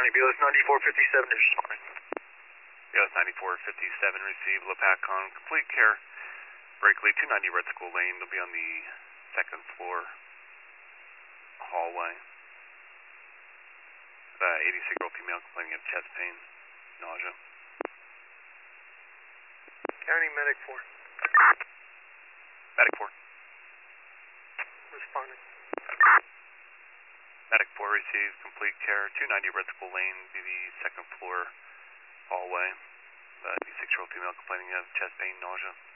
County, BLS 9457 is responding. BLS 9457 received, LaPacon, complete care. Brakely, 290 Red School Lane. They'll be on the second floor hallway. 86-year-old female complaining of chest pain, nausea. County Medic 4. Medic 4. Responding. Medic 4 received, complete care. 290 Red School Lane, be the second floor hallway. 86-year-old female complaining of chest pain, nausea.